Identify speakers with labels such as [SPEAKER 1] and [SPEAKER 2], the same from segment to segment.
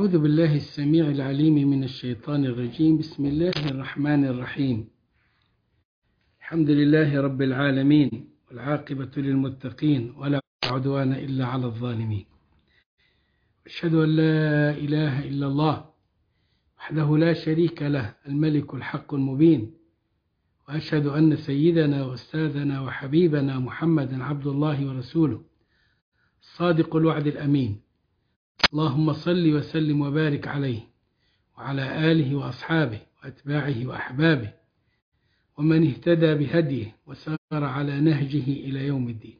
[SPEAKER 1] أعوذ بالله السميع العليم من الشيطان الرجيم. بسم الله الرحمن الرحيم. الحمد لله رب العالمين، والعاقبة للمتقين، ولا عدوان إلا على الظالمين. أشهد أن لا إله إلا الله وحده لا شريك له، الملك الحق المبين. وأشهد أن سيدنا وأستاذنا وحبيبنا محمدا عبد الله ورسوله، الصادق الوعد الأمين. اللهم صل وسلم وبارك عليه وعلى آله وأصحابه وأتباعه وأحبابه ومن اهتدى بهديه وسار على نهجه إلى يوم الدين.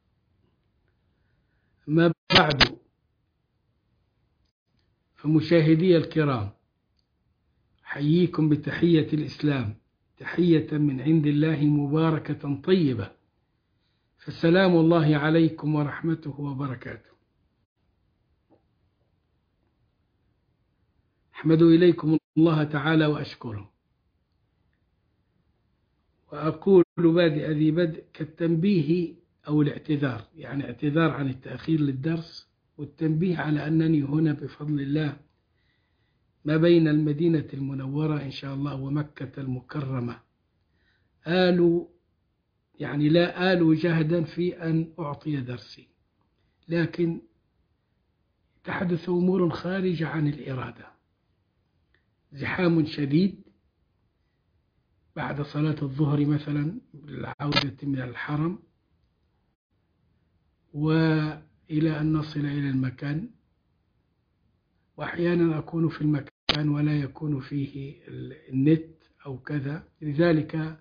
[SPEAKER 1] ما بعد، فمشاهدي الكرام، أحييكم بتحية الإسلام، تحية من عند الله مباركة طيبة، فسلام الله عليكم ورحمته وبركاته. أحمد إليكم الله تعالى وأشكره، وأقول بادئ ذي بدء كالتنبيه أو الاعتذار، يعني اعتذار عن التأخير للدرس، والتنبيه على أنني هنا بفضل الله ما بين المدينة المنورة إن شاء الله ومكة المكرمة، يعني لا جهدا في أن أعطي درسي، لكن تحدث أمور خارجة عن الإرادة. زحام شديد بعد صلاة الظهر مثلا للعودة من الحرم، وإلى أن نصل إلى المكان، وأحيانا أكون في المكان ولا يكون فيه النت أو كذا. لذلك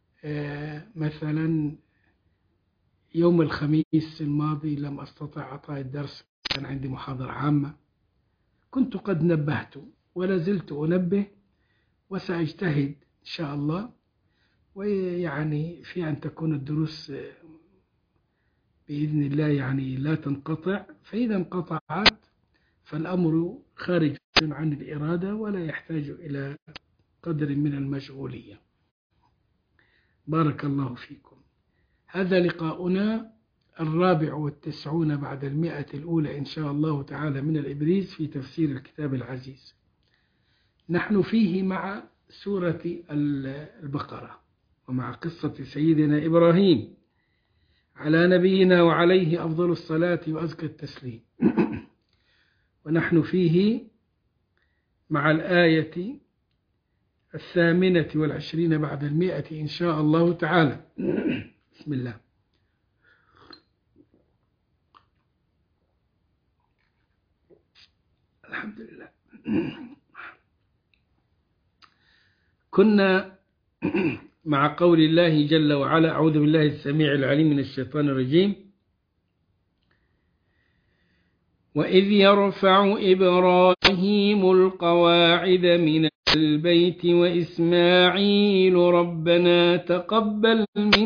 [SPEAKER 1] مثلا يوم الخميس الماضي لم أستطع إعطاء الدرس، كان عندي محاضرة عامة، كنت قد نبهت ولا زلت أنبه، وسأجتهد إن شاء الله، ويعني في أن تكون الدروس بإذن الله يعني لا تنقطع، فإذا انقطعت فالأمر خارج عن الإرادة ولا يحتاج إلى قدر من المشغولية. بارك الله فيكم. هذا لقاؤنا 94 بعد 100 الأولى إن شاء الله تعالى من الإبريز في تفسير الكتاب العزيز. نحن فيه مع سورة البقرة ومع قصة سيدنا إبراهيم على نبينا وعليه أفضل الصلاة وأزكى التسليم. ونحن فيه مع الآية 28 بعد 100 إن شاء الله تعالى. بسم الله. الحمد لله. كنا مع قول الله جل وعلا: أعوذ بالله السميع العليم من الشيطان الرجيم. وإذ يرفع إبراهيم القواعد من البيت وإسماعيل ربنا تقبل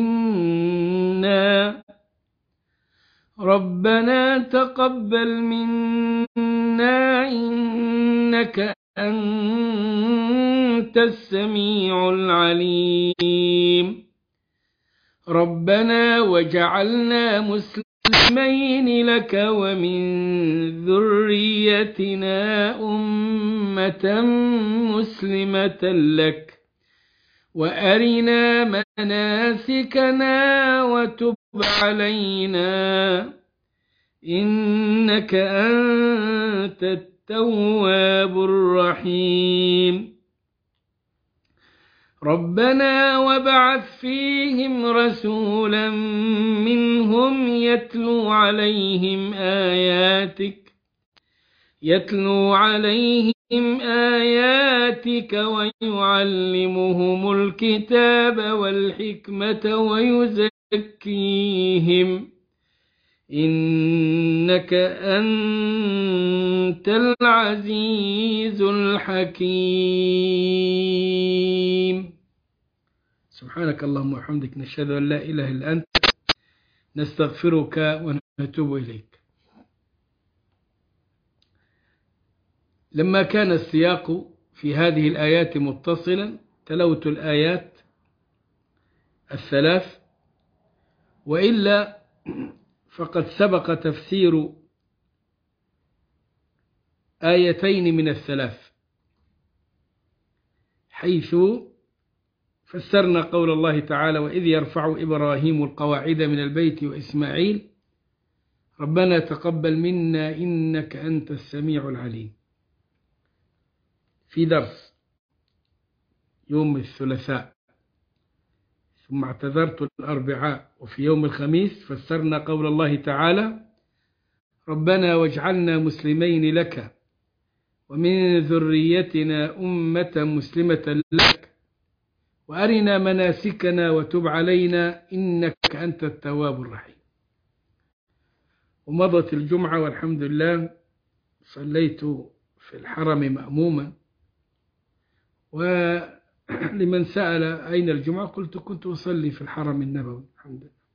[SPEAKER 1] منا إنك أنت السميع العليم. ربنا وجعلنا مسلمين لك ومن ذريتنا أمة مسلمة لك وأرنا مناسكنا وتب علينا إنك أنت التواب الرحيم. ربنا وابعث فيهم رسولا منهم يتلو عليهم آياتك ويعلمهم الكتاب والحكمة ويزكيهم إنك أنت العزيز الحكيم. سبحانك اللهم وبحمدك، نشهد أن لا إله إلا أنت، نستغفرك ونتوب إليك. لما كان السياق في هذه الآيات متصلا تلوت الآيات الثلاث، وإلا فقد سبق تفسير آيتين من الثلاث، حيث فسرنا قول الله تعالى: وإذ يرفع إبراهيم القواعد من البيت وإسماعيل ربنا تقبل منا إنك أنت السميع العليم، في درس يوم الثلاثاء، ثم اعتذرت الأربعاء، وفي يوم الخميس فسرنا قول الله تعالى: ربنا واجعلنا مسلمين لك ومن ذريتنا أمة مسلمة لك وأرنا مناسكنا وتب علينا إنك أنت التواب الرحيم. ومضت الجمعة والحمد لله، صليت في الحرم مأموما، ولمن سأل أين الجمعة قلت كنت أصلي في الحرم النبوي الحمد لله.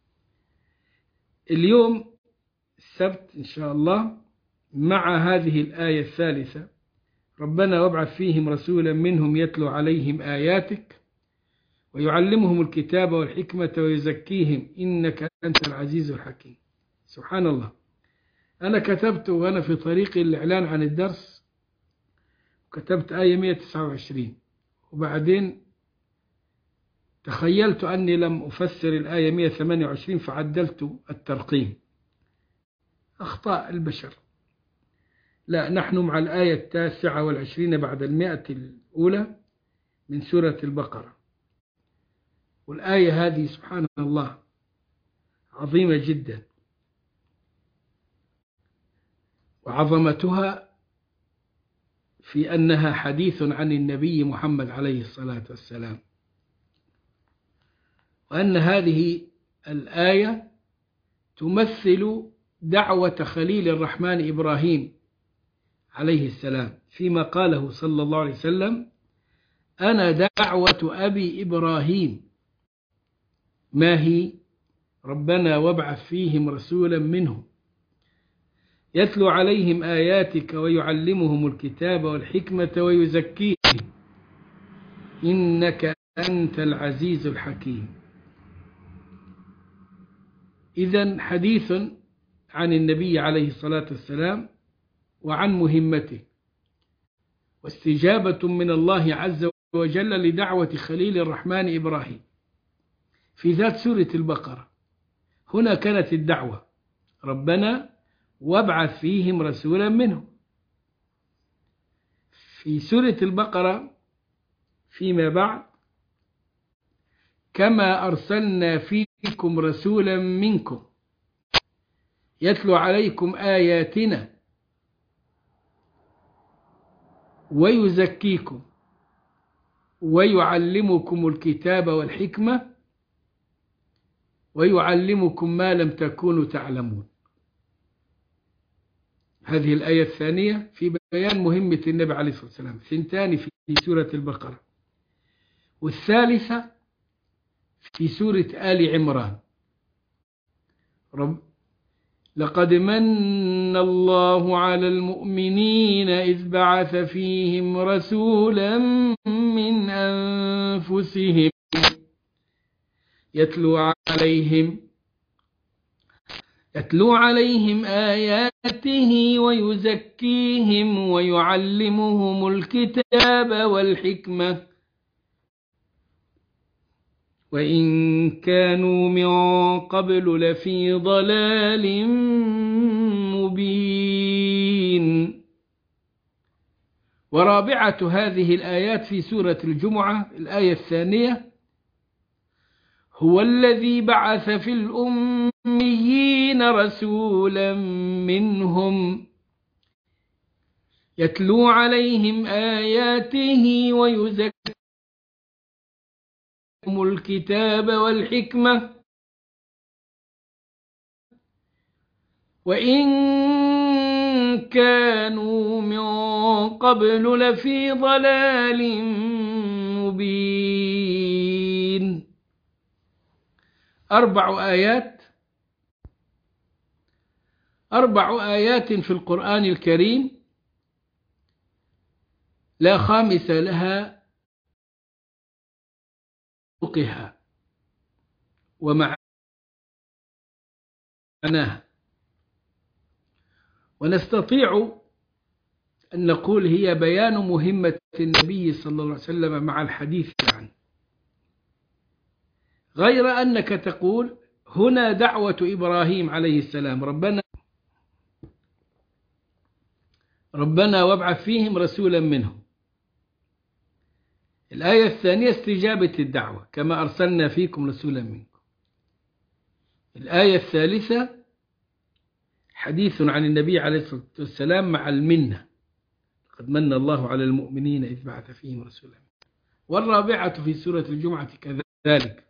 [SPEAKER 1] اليوم السبت إن شاء الله مع هذه الآية الثالثة: ربنا وابعث فيهم رسولا منهم يتلو عليهم آياتك ويعلمهم الكتاب والحكمة ويزكيهم إنك أنت العزيز الحكيم. سبحان الله، أنا كتبت وأنا في طريق الإعلان عن الدرس، كتبت آية 129، وبعدين تخيلت أني لم أفسر الآية 128 فعدلت الترقيم. أخطاء البشر. لا، نحن مع الآية 29 بعد 100 الأولى من سورة البقرة، والآية هذه سبحان الله عظيمة جدا، وعظمتها في أنها حديث عن النبي محمد عليه الصلاة والسلام، وأن هذه الآية تمثل دعوة خليل الرحمن إبراهيم عليه السلام فيما قاله صلى الله عليه وسلم: أنا دعوة أبي إبراهيم. ما هي؟ ربنا وابعث فيهم رسولا منهم يتلو عليهم آياتك ويعلمهم الكتاب والحكمة ويزكيهم إنك أنت العزيز الحكيم. إذن حديث عن النبي عليه الصلاة والسلام وعن مهمته، واستجابة من الله عز وجل لدعوة خليل الرحمن إبراهيم في ذات سورة البقرة. هنا كانت الدعوة: ربنا وابعث فيهم رسولا منهم. في سورة البقرة فيما بعد: كما أرسلنا فيكم رسولا منكم يتلو عليكم آياتنا ويزكيكم ويعلمكم الكتاب والحكمة ويعلمكم ما لم تكونوا تعلمون. هذه الآية الثانية في بيان مهمة النبي عليه الصلاة والسلام، ثنتان في سورة البقرة، والثالثة في سورة آل عمران: لقد من الله على المؤمنين إذ بعث فيهم رسولا من أنفسهم يتلو عليهم آياته ويزكيهم ويعلمهم الكتاب والحكمة وإن كانوا من قبل لفي ضلال مبين. ورابعة هذه الآيات في سورة الجمعة الآية الثانية: هو الذي بعث في الأميين رسولا منهم يتلو عليهم آياته ويزكيهم الكتاب والحكمة وإن كانوا من قبل لفي ضلال مبين. 4 آيات في القرآن الكريم لا خامس لها ومعناها، ونستطيع أن نقول هي بيان مهمة النبي صلى الله عليه وسلم مع الحديث عنه، غير أنك تقول هنا دعوة إبراهيم عليه السلام، ربنا وابعث فيهم رسولا منهم. الآية الثانية استجابة الدعوة كما أرسلنا فيكم رسولا منكم. الآية الثالثة حديث عن النبي عليه الصلاة والسلام مع المنة، قد من الله على المؤمنين إذ بعث فيهم رسولا. والرابعة في سورة الجمعة كذلك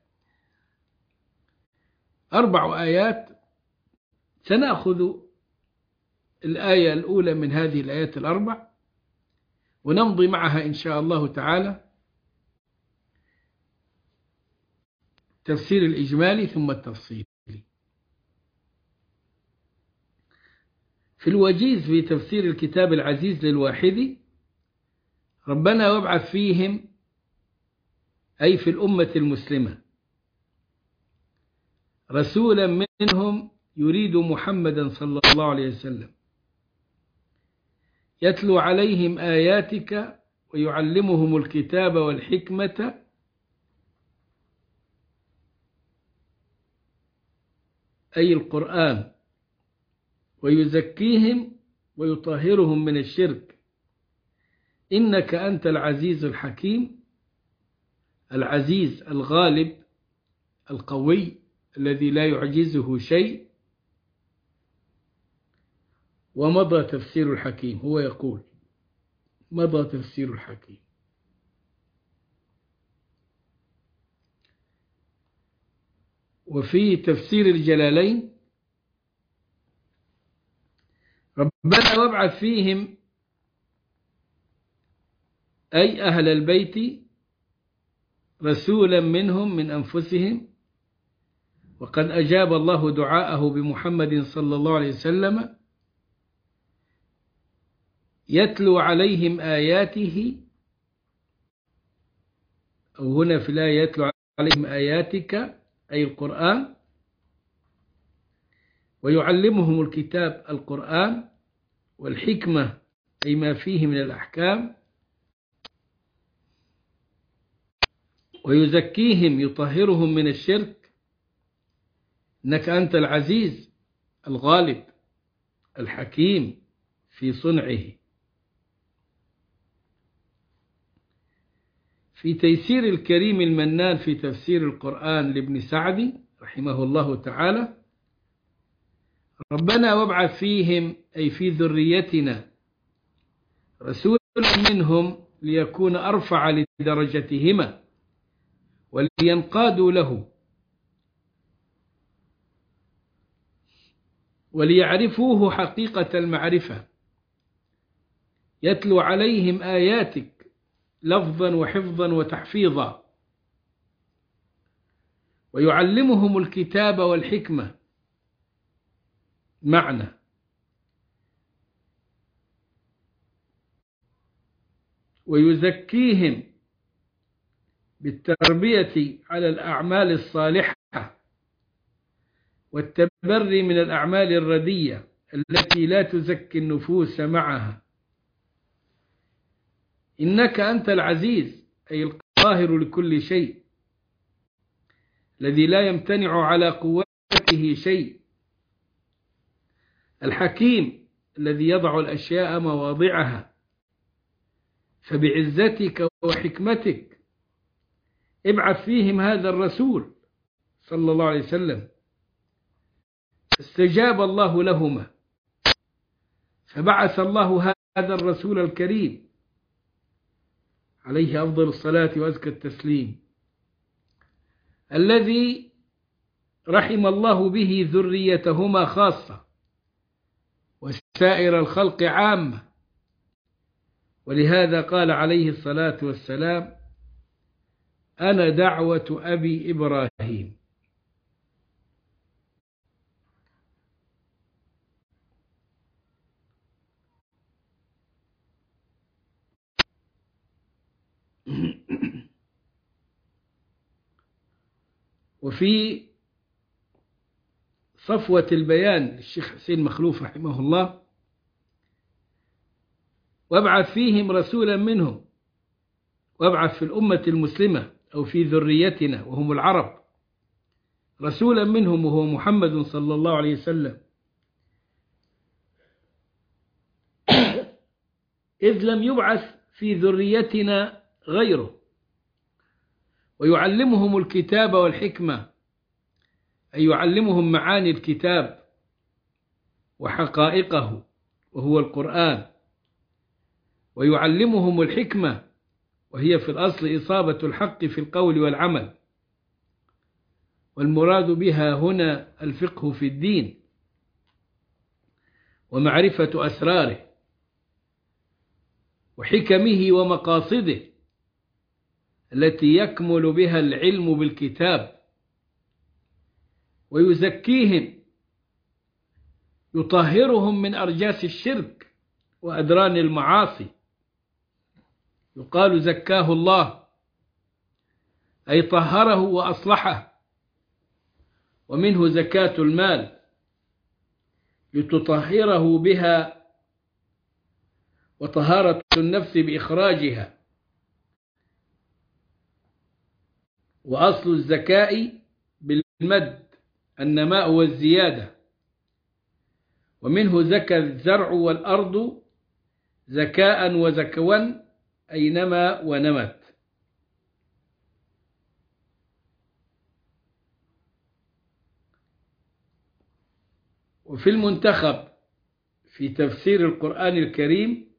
[SPEAKER 1] 4 آيات. سنأخذ الآية الأولى من هذه الآيات ال4 ونمضي معها إن شاء الله تعالى تفسير الإجمالي ثم التفصيلي. في الوجيز في تفسير الكتاب العزيز للواحدي: ربنا وابعث فيهم، أي في الأمة المسلمة، رسولا منهم يريد محمدا صلى الله عليه وسلم يتلو عليهم آياتك ويعلمهم الكتاب والحكمة أي القرآن ويزكيهم ويطهرهم من الشرك إنك أنت العزيز الحكيم. العزيز الغالب القوي الذي لا يعجزه شيء. ومضى تفسير الحكيم، هو يقول مضى تفسير الحكيم. وفي تفسير الجلالين: ربنا وابعث فيهم، أي أهل البيت، رسولا منهم من أنفسهم. وقد أجاب الله دعاءه بمحمد صلى الله عليه وسلم يتلو عليهم آياته، أو هنا في الآية يتلو عليهم آياتك أي القرآن، ويعلمهم الكتاب القرآن، والحكمة أي ما فيه من الأحكام، ويزكيهم يطهرهم من الشرك إنك أنت العزيز الغالب الحكيم في صنعه. في تيسير الكريم المنان في تفسير القرآن لابن سعدي رحمه الله تعالى: ربنا وابعث فيهم، أي في ذريتنا، رسولا منهم ليكون أرفع لدرجتهما ولينقادوا له وليعرفوه حقيقة المعرفة، يتلو عليهم آياتك لفظا وحفظا وتحفيظا، ويعلمهم الكتاب والحكمة معنى، ويزكيهم بالتربية على الأعمال الصالحة والتبري من الأعمال الردية التي لا تزكي النفوس معها. إنك أنت العزيز أي القاهر لكل شيء الذي لا يمتنع على قوته شيء، الحكيم الذي يضع الأشياء مواضعها. فبعزتك وحكمتك ابعث فيهم هذا الرسول صلى الله عليه وسلم. استجاب الله لهما فبعث الله هذا الرسول الكريم عليه أفضل الصلاة وأزكى التسليم، الذي رحم الله به ذريتهما خاصة وسائر الخلق عامة. ولهذا قال عليه الصلاة والسلام: أنا دعوة أبي إبراهيم. وفي صفوة البيان للشيخ حسين مخلوف رحمه الله: وابعث فيهم رسولا منهم، وابعث في الأمة المسلمة أو في ذريتنا وهم العرب رسولا منهم وهو محمد صلى الله عليه وسلم، إذ لم يبعث في ذريتنا غيره، ويعلمهم الكتاب والحكمة، أي يعلمهم معاني الكتاب وحقائقه وهو القرآن، ويعلمهم الحكمة وهي في الأصل إصابة الحق في القول والعمل، والمراد بها هنا الفقه في الدين ومعرفة أسراره وحكمه ومقاصده التي يكمل بها العلم بالكتاب، ويزكيهم يطهرهم من أرجاس الشرك وأدران المعاصي. يقال زكاه الله أي طهره وأصلحه، ومنه زكاة المال لتطهره بها، وطهارة النفس بإخراجها. وأصل الزكاء بالمد النماء والزيادة، ومنه زكى الزرع والأرض زكاء وزكوا أي نما ونمت. وفي المنتخب في تفسير القرآن الكريم: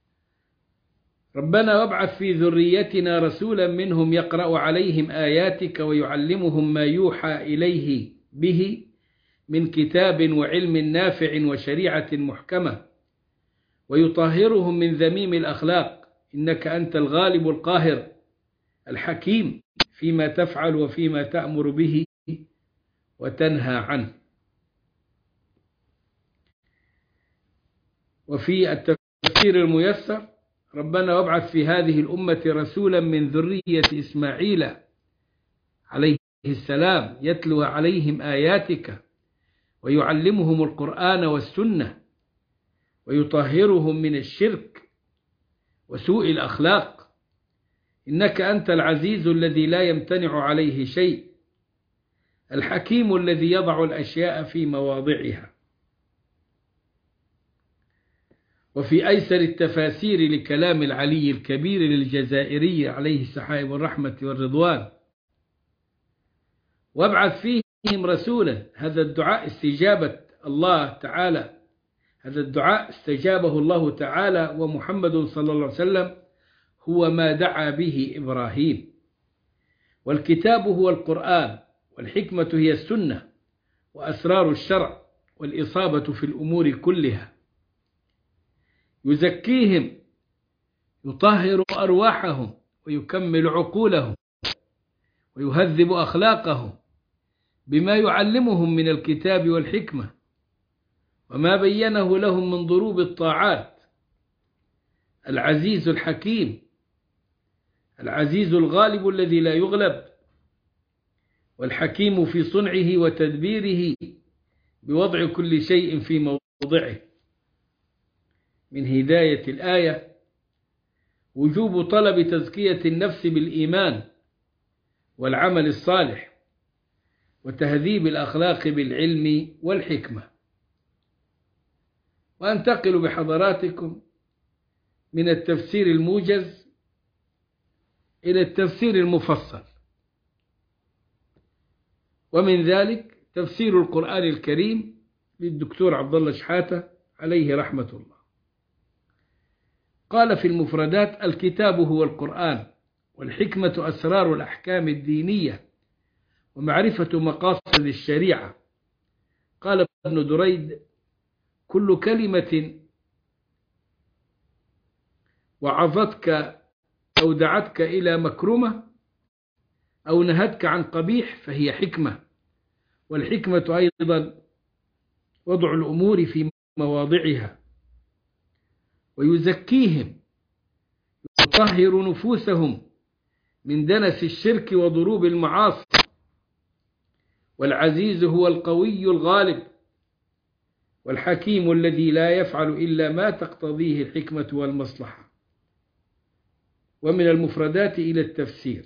[SPEAKER 1] ربنا وابعث في ذريتنا رسولا منهم يقرأ عليهم آياتك ويعلمهم ما يوحى إليه به من كتاب وعلم نافع وشريعة محكمة، ويطهرهم من ذميم الأخلاق، إنك أنت الغالب القاهر الحكيم فيما تفعل وفيما تأمر به وتنهى عنه. وفي التفسير الميسر: ربنا وابعث في هذه الأمة رسولا من ذرية إسماعيل عليه السلام يتلو عليهم آياتك ويعلمهم القرآن والسنة ويطهرهم من الشرك وسوء الأخلاق، إنك أنت العزيز الذي لا يمتنع عليه شيء، الحكيم الذي يضع الأشياء في مواضعها. وفي أيسر التفاسير لكلام العلي الكبير للجزائري عليه سحائب الرحمة والرضوان: وابعث فيهم رسولا، هذا الدعاء استجابة الله تعالى، هذا الدعاء استجابه الله تعالى، ومحمد صلى الله عليه وسلم هو ما دعا به إبراهيم. والكتاب هو القرآن، والحكمة هي السنة، وأسرار الشرع والإصابة في الأمور كلها. يزكيهم يطهر أرواحهم ويكمل عقولهم ويهذب أخلاقهم بما يعلمهم من الكتاب والحكمة وما بينه لهم من ضروب الطاعات. العزيز الحكيم، العزيز الغالب الذي لا يغلب، والحكيم في صنعه وتدبيره بوضع كل شيء في موضعه. من هداية الآية وجوب طلب تزكية النفس بالإيمان والعمل الصالح وتهذيب الأخلاق بالعلم والحكمة. وأنتقل بحضراتكم من التفسير الموجز إلى التفسير المفصل، ومن ذلك تفسير القرآن الكريم للدكتور عبد الله شحاتة عليه رحمة الله. قال في المفردات: الكتاب هو القرآن، والحكمة أسرار الأحكام الدينية ومعرفة مقاصد الشريعة. قال ابن دريد: كل كلمة وعظتك أو دعتك إلى مكرمة أو نهتك عن قبيح فهي حكمة. والحكمة أيضا وضع الأمور في مواضعها. ويزكيهم يطهر نفوسهم من دنس الشرك وضروب المعاصي. والعزيز هو القوي الغالب والحكيم الذي لا يفعل إلا ما تقتضيه الحكمة والمصلحة. ومن المفردات إلى التفسير: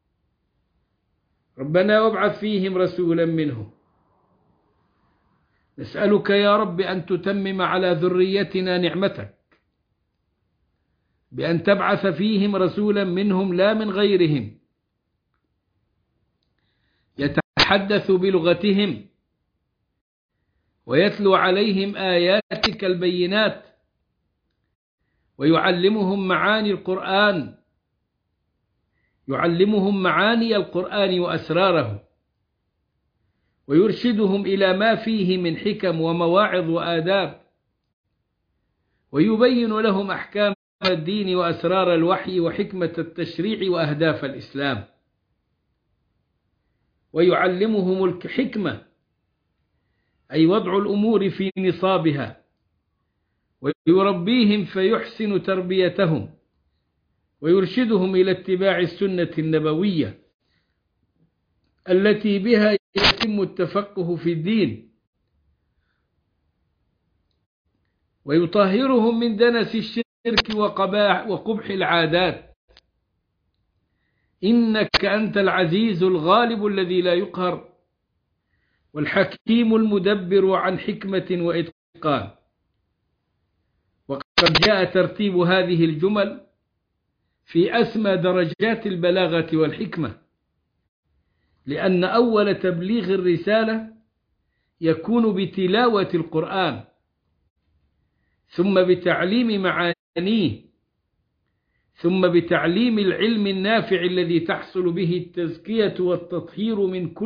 [SPEAKER 1] ربنا وابعث فيهم رسولا منهم. نسألك يا رب أن تتمم على ذريتنا نعمتك بأن تبعث فيهم رسولا منهم لا من غيرهم، يتحدث بلغتهم ويتلو عليهم آياتك البينات ويعلمهم معاني القرآن، يعلمهم معاني القرآن وأسراره، ويرشدهم إلى ما فيه من حكم ومواعظ وآداب، ويبين لهم أحكام الدين وأسرار الوحي وحكمة التشريع وأهداف الإسلام، ويعلمهم الحكمة أي وضع الأمور في نصابها، ويربيهم فيحسن تربيتهم، ويرشدهم إلى اتباع السنة النبوية التي بها يتم التفقه في الدين، ويطهرهم من دنس الشرك وقبح العادات. إنك أنت العزيز الغالب الذي لا يقهر، والحكيم المدبر عن حكمة وإتقان. وقد جاء ترتيب هذه الجمل في أسمى درجات البلاغة والحكمة، لأن أول تبليغ الرسالة يكون بتلاوة القرآن، ثم بتعليم معانيه، ثم بتعليم العلم النافع الذي تحصل به التزكية والتطهير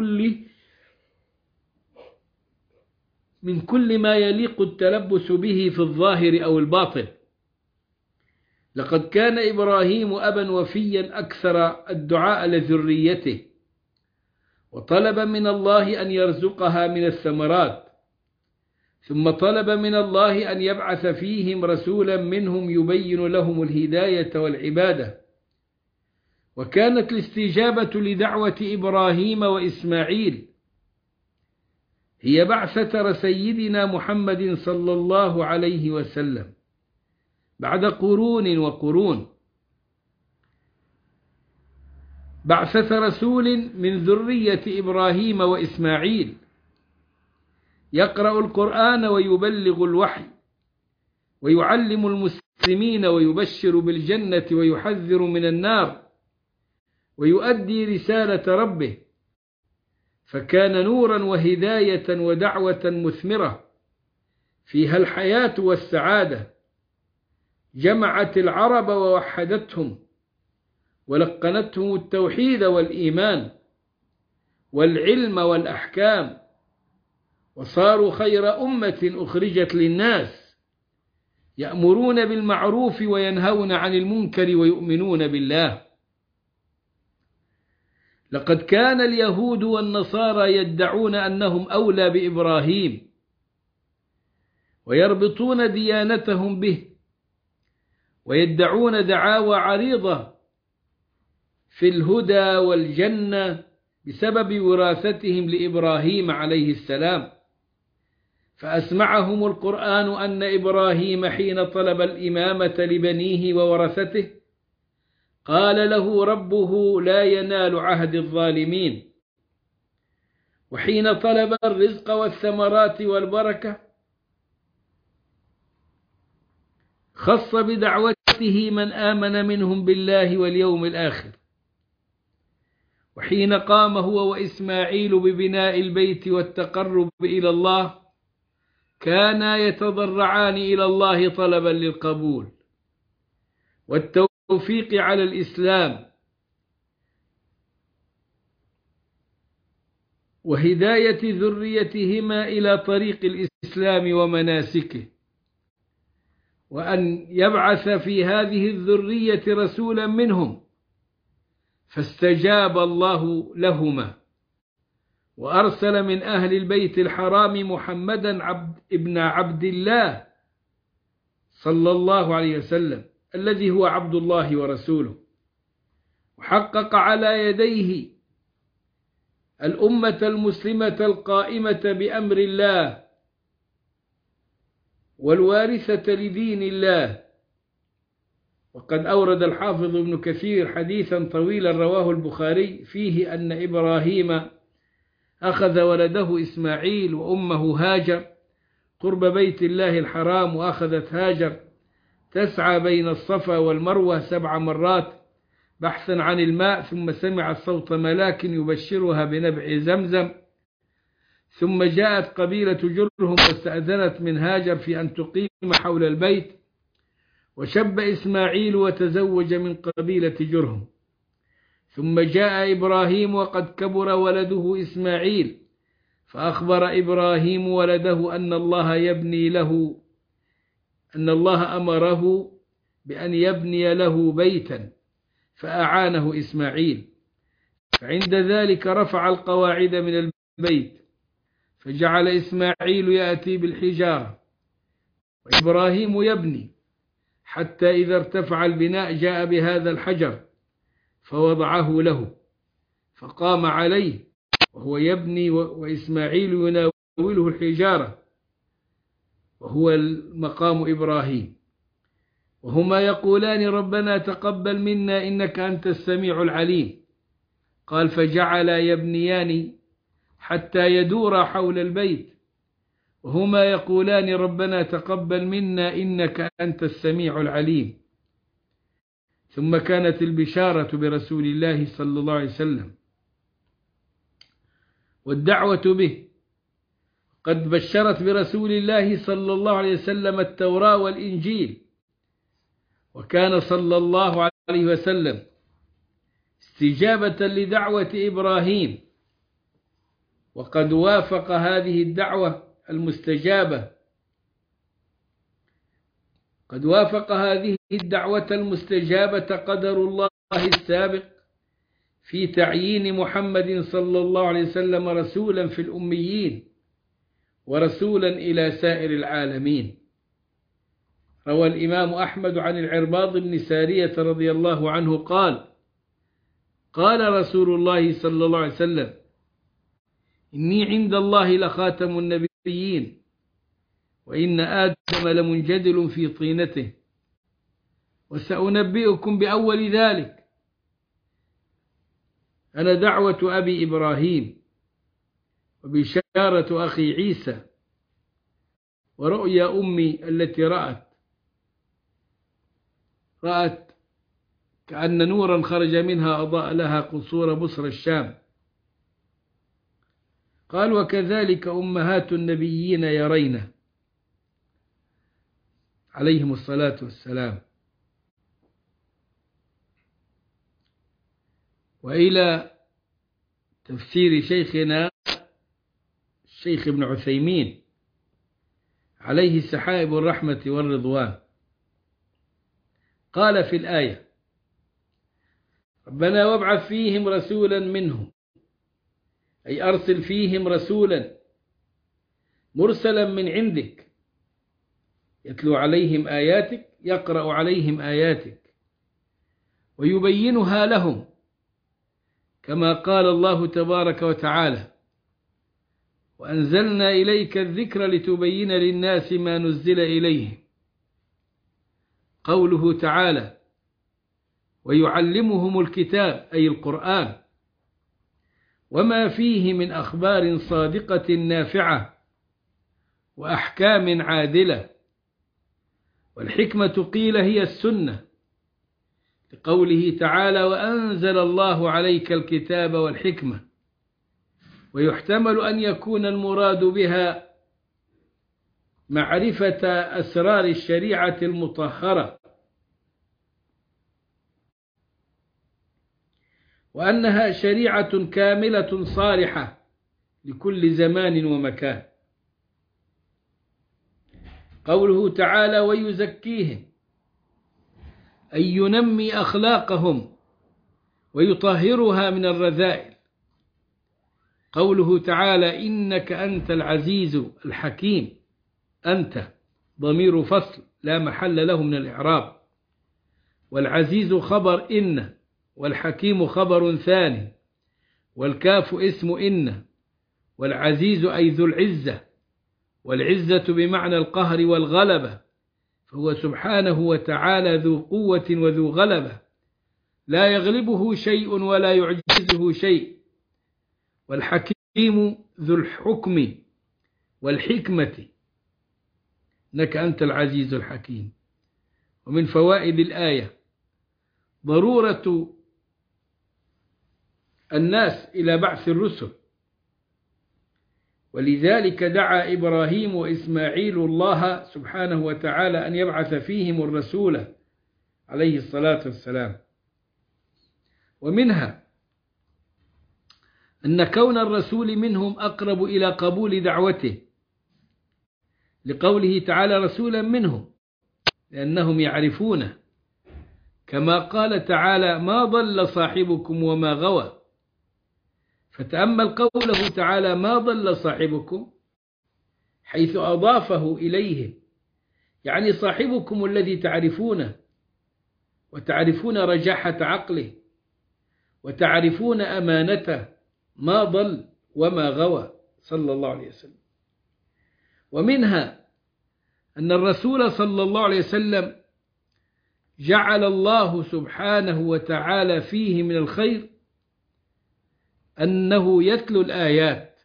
[SPEAKER 1] من كل ما يليق التلبس به في الظاهر أو الباطن. لقد كان إبراهيم أبا وفيا أكثر الدعاء لذريته، وطلب من الله أن يرزقها من الثمرات، ثم طلب من الله أن يبعث فيهم رسولا منهم يبين لهم الهداية والعبادة. وكانت الاستجابة لدعوة إبراهيم وإسماعيل هي بعثة سيدنا محمد صلى الله عليه وسلم بعد قرون وقرون، بعثة رسول من ذرية إبراهيم وإسماعيل يقرأ القرآن ويبلغ الوحي ويعلم المسلمين ويبشر بالجنة ويحذر من النار ويؤدي رسالة ربه، فكان نورا وهداية ودعوة مثمرة فيها الحياة والسعادة، جمعت العرب ووحدتهم ولقنتهم التوحيد والإيمان والعلم والأحكام، وصاروا خير أمة أخرجت للناس، يأمرون بالمعروف وينهون عن المنكر ويؤمنون بالله. لقد كان اليهود والنصارى يدعون أنهم أولى بإبراهيم ويربطون ديانتهم به، ويدعون دعاوى عريضة في الهدى والجنة بسبب وراثتهم لإبراهيم عليه السلام. فأسمعهم القرآن أن إبراهيم حين طلب الإمامة لبنيه وورثته قال له ربه لا ينال عهد الظالمين، وحين طلب الرزق والثمرات والبركة خص بدعوته من آمن منهم بالله واليوم الآخر، وحين قام هو وإسماعيل ببناء البيت والتقرب إلى الله كانا يتضرعان إلى الله طلبا للقبول والتوفيق على الإسلام وهداية ذريتهما إلى طريق الإسلام ومناسكه، وأن يبعث في هذه الذرية رسولا منهم، فاستجاب الله لهما وأرسل من أهل البيت الحرام محمدا ابن عبد الله صلى الله عليه وسلم الذي هو عبد الله ورسوله، وحقق على يديه الأمة المسلمة القائمة بأمر الله والوارثة لدين الله. وقد أورد الحافظ ابن كثير حديثا طويلا رواه البخاري فيه أن إبراهيم أخذ ولده إسماعيل وأمه هاجر قرب بيت الله الحرام، وأخذت هاجر تسعى بين الصفا والمروة 7 مرات بحثا عن الماء، ثم سمعت صوت ملاك يبشرها بنبع زمزم، ثم جاءت قبيلة جرهم واستأذنت من هاجر في أن تقيم حول البيت، وشب إسماعيل وتزوج من قبيلة جرهم. ثم جاء إبراهيم وقد كبر ولده إسماعيل، فأخبر إبراهيم ولده أن الله أمره بأن يبني له بيتا، فأعانه إسماعيل. فعند ذلك رفع القواعد من البيت، فجعل إسماعيل يأتي بالحجارة وإبراهيم يبني، حتى إذا ارتفع البناء جاء بهذا الحجر فوضعه له، فقام عليه وهو يبني وإسماعيل يناوله الحجارة، وهو مقام إبراهيم، وهما يقولان ربنا تقبل منا إنك أنت السميع العليم. قال فجعل يبنيان حتى يدور حول البيت وهما يقولان ربنا تقبل منا إنك أنت السميع العليم. ثم كانت البشارة برسول الله صلى الله عليه وسلم والدعوة به. قد بشرت برسول الله صلى الله عليه وسلم التوراة والإنجيل، وكان صلى الله عليه وسلم استجابة لدعوة إبراهيم، وقد وافق هذه الدعوة المستجابة قدر الله السابق في تعيين محمد صلى الله عليه وسلم رسولا في الأميين ورسولا إلى سائر العالمين. روى الإمام أحمد عن العرباض بن سارية رضي الله عنه قال رسول الله صلى الله عليه وسلم إني عند الله لخاتم النبيين، وإن آدم لمنجدل في طينته، وسأنبئكم بأول ذلك، أنا دعوة أبي إبراهيم وبشارة أخي عيسى ورؤيا أمي التي رأت كأن نورا خرج منها أضاء لها قصور بصر الشام. قال وكذلك أمهات النبيين يرين عليهم الصلاة والسلام. وإلى تفسير شيخنا الشيخ ابن عثيمين عليه سحائب الرحمة والرضوان، قال في الآية ربنا وابعث فيهم رسولا منهم، أي أرسل فيهم رسولا مرسلا من عندك يتلو عليهم آياتك، يقرأ عليهم آياتك ويبينها لهم، كما قال الله تبارك وتعالى وأنزلنا إليك الذكر لتبين للناس ما نزل إليهم. قوله تعالى ويعلمهم الكتاب أي القرآن وما فيه من أخبار صادقة نافعة وأحكام عادلة. والحكمة قيل هي السنة، لقوله تعالى وأنزل الله عليك الكتاب والحكمة، ويحتمل أن يكون المراد بها معرفة أسرار الشريعة المطهرة، وأنها شريعة كاملة صالحة لكل زمان ومكان. قوله تعالى ويزكيهم أي ينمي أخلاقهم ويطهرها من الرذائل. قوله تعالى إنك أنت العزيز الحكيم، أنت ضمير فصل لا محل له من الإعراب، والعزيز خبر إن، والحكيم خبر ثاني، والكاف اسم إن، والعزيز أي ذو العزة، والعزة بمعنى القهر والغلبة، فهو سبحانه وتعالى ذو قوة وذو غلبة، لا يغلبه شيء ولا يعجزه شيء. والحكيم ذو الحكم والحكمة، إنك أنت العزيز الحكيم. ومن فوائد الآية ضرورة الناس إلى بعث الرسل، ولذلك دعا إبراهيم وإسماعيل الله سبحانه وتعالى أن يبعث فيهم الرسول عليه الصلاة والسلام. ومنها أن كون الرسول منهم أقرب إلى قبول دعوته، لقوله تعالى رسولا منهم، لأنهم يعرفونه، كما قال تعالى ما ضل صاحبكم وما غوى. فتأمل قوله تعالى ما ضل صاحبكم، حيث أضافه إليهم، يعني صاحبكم الذي تعرفونه، وتعرفون رجاحة عقله، وتعرفون أمانته، ما ضل وما غوى صلى الله عليه وسلم. ومنها أن الرسول صلى الله عليه وسلم جعل الله سبحانه وتعالى فيه من الخير أنه يتلو الآيات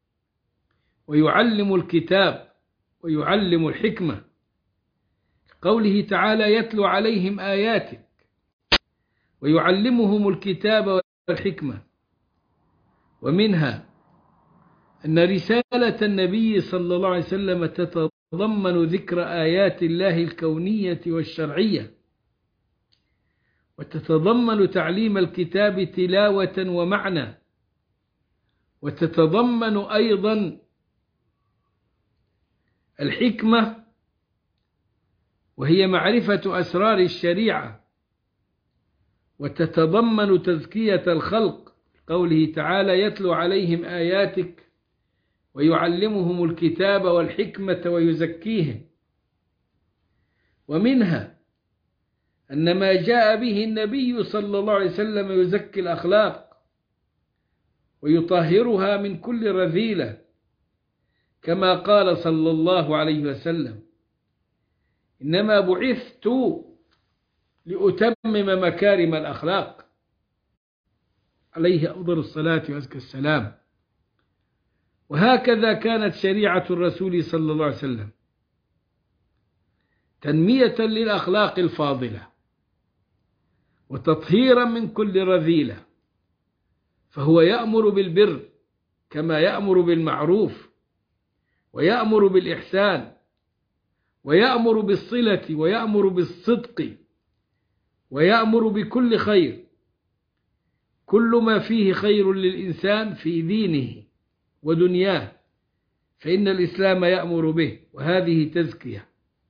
[SPEAKER 1] ويعلم الكتاب ويعلم الحكمة، قوله تعالى يتلو عليهم آياتك ويعلمهم الكتاب والحكمة. ومنها أن رسالة النبي صلى الله عليه وسلم تتضمن ذكر آيات الله الكونية والشرعية، وتتضمن تعليم الكتاب تلاوة ومعنى، وتتضمن أيضا الحكمة وهي معرفة أسرار الشريعة، وتتضمن تزكية الخلق، قوله تعالى يتلو عليهم آياتك ويعلمهم الكتاب والحكمة ويزكيهم. ومنها أن ما جاء به النبي صلى الله عليه وسلم يزكي الأخلاق ويطهرها من كل رذيلة، كما قال صلى الله عليه وسلم إنما بعثت لأتمم مكارم الأخلاق، عليه أفضل الصلاة وأزكى السلام. وهكذا كانت شريعة الرسول صلى الله عليه وسلم تنمية للأخلاق الفاضلة وتطهيرا من كل رذيلة، فهو يأمر بالبر كما يأمر بالمعروف، ويأمر بالإحسان، ويأمر بالصلة، ويأمر بالصدق، ويأمر بكل خير، كل ما فيه خير للإنسان في دينه ودنياه فإن الإسلام يأمر به، وهذه تزكية.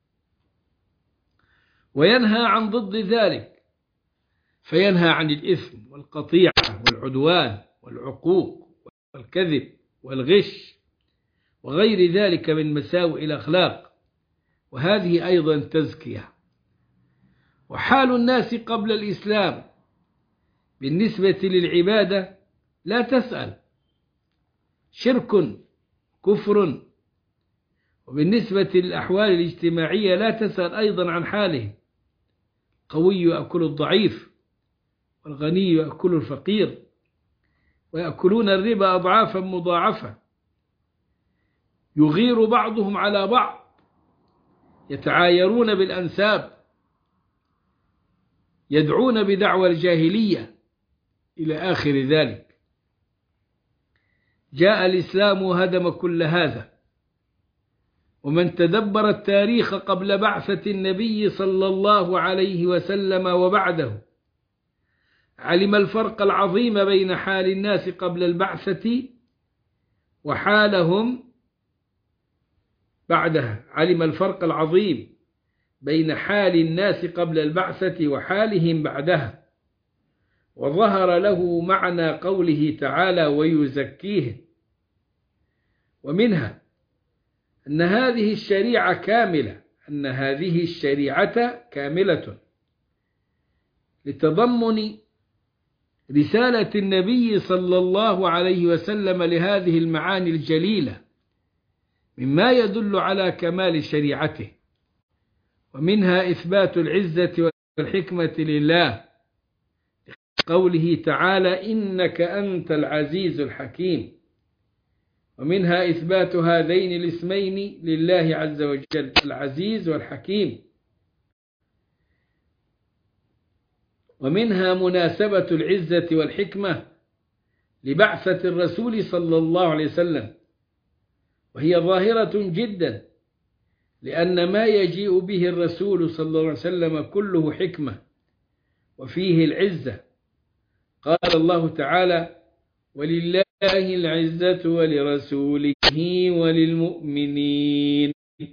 [SPEAKER 1] وينهى عن ضد ذلك، فينهى عن الإثم والقطيعة والعدوان والعقوق والكذب والغش وغير ذلك من مساوئ الأخلاق، وهذه أيضا تزكية. وحال الناس قبل الإسلام بالنسبة للعبادة لا تسأل، شرك كفر. وبالنسبة للأحوال الاجتماعية لا تسأل أيضا عن حاله، القوي يأكل الضعيف، والغني يأكل الفقير، ويأكلون الربا أضعافا مضاعفة، يغير بعضهم على بعض، يتعايرون بالأنساب، يدعون بدعوى الجاهلية إلى آخر ذلك. جاء الإسلام وهدم كل هذا. ومن تدبر التاريخ قبل بعثة النبي صلى الله عليه وسلم وبعده علم الفرق العظيم بين حال الناس قبل البعثة وحالهم بعدها، علم الفرق العظيم بين حال الناس قبل البعثة وحالهم بعدها، وظهر له معنى قوله تعالى ويزكيهم. ومنها أن هذه الشريعة كاملة، أن هذه الشريعة كاملة لتضمن رسالة النبي صلى الله عليه وسلم لهذه المعاني الجليلة مما يدل على كمال شريعته، ومنها إثبات العزة والحكمة لله، قوله تعالى إنك أنت العزيز الحكيم، ومنها إثبات هذين الاسمين لله عز وجل، العزيز والحكيم، ومنها مناسبة العزة والحكمة لبعثة الرسول صلى الله عليه وسلم، وهي ظاهرة جدا، لأن ما يجيء به الرسول صلى الله عليه وسلم كله حكمة وفيه العزة. قال الله تعالى ولله العزة ولرسوله وللمؤمنين،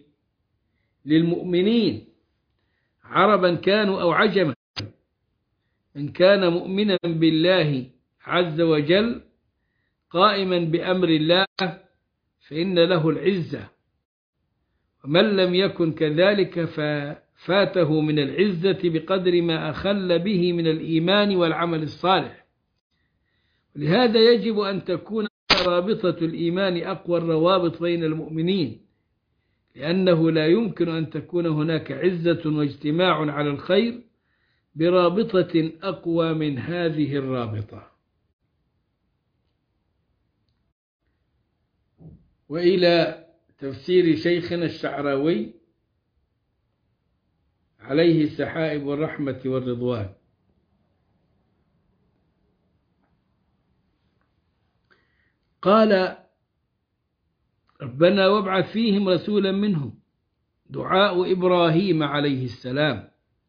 [SPEAKER 1] للمؤمنين عربا كانوا أو عجما، إن كان مؤمنا بالله عز وجل قائما بأمر الله فإن له العزة، ومن لم يكن كذلك ففاته من العزة بقدر ما أخل به من الإيمان والعمل الصالح. لهذا يجب أن تكون رابطة الإيمان أقوى الروابط بين المؤمنين، لأنه لا يمكن أن تكون هناك عزة واجتماع على الخير برابطة أقوى من هذه الرابطة. وإلى تفسير شيخنا الشعراوي عليه السحائب والرحمة والرضوان. قال ربنا وابعث فيهم رسولا منهم، دعاء إبراهيم عليه السلام.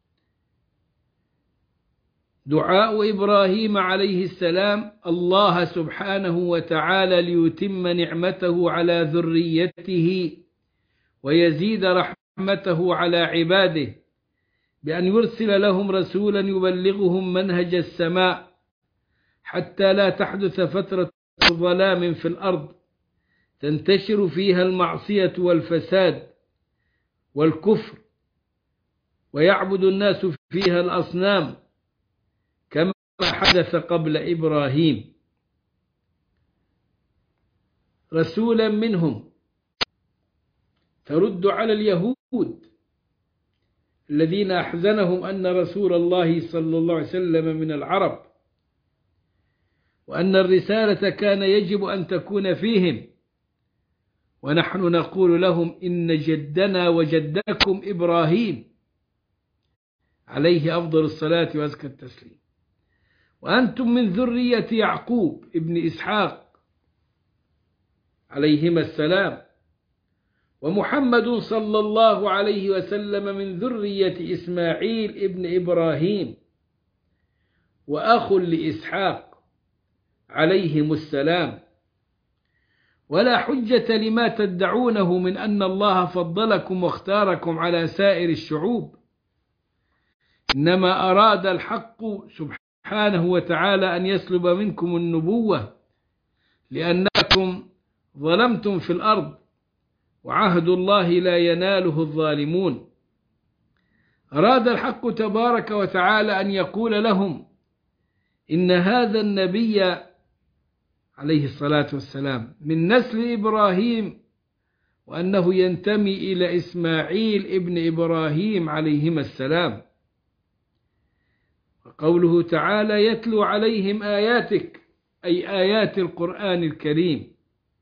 [SPEAKER 1] دعاء إبراهيم عليه السلام الله سبحانه وتعالى ليتم نعمته على ذريته ويزيد رحمته على عباده، بأن يرسل لهم رسولا يبلغهم منهج السماء حتى لا تحدث فترة ظلام في الأرض تنتشر فيها المعصية والفساد والكفر، ويعبد الناس فيها الأصنام كما حدث قبل إبراهيم. رسولا منهم ترد على اليهود الذين أحزنهم أن رسول الله صلى الله عليه وسلم من العرب، وأن الرسالة كان يجب أن تكون فيهم، ونحن نقول لهم إن جدنا وجدكم إبراهيم عليه أفضل الصلاة وأزكى التسليم، وأنتم من ذرية يعقوب ابن إسحاق عليهما السلام، ومحمد صلى الله عليه وسلم من ذرية إسماعيل ابن إبراهيم وأخ لإسحاق عليهم السلام. ولا حجة لما تدعونه من أن الله فضلكم واختاركم على سائر الشعوب، إنما أراد الحق سبحانه وتعالى أن يسلب منكم النبوة لأنكم ظلمتم في الأرض، وعهد الله لا يناله الظالمون. أراد الحق تبارك وتعالى أن يقول لهم إن هذا النبي عليه الصلاة والسلام من نسل إبراهيم، وأنه ينتمي إلى إسماعيل ابن إبراهيم عليهما السلام. وقوله تعالى يتلو عليهم آياتك أي آيات القرآن الكريم.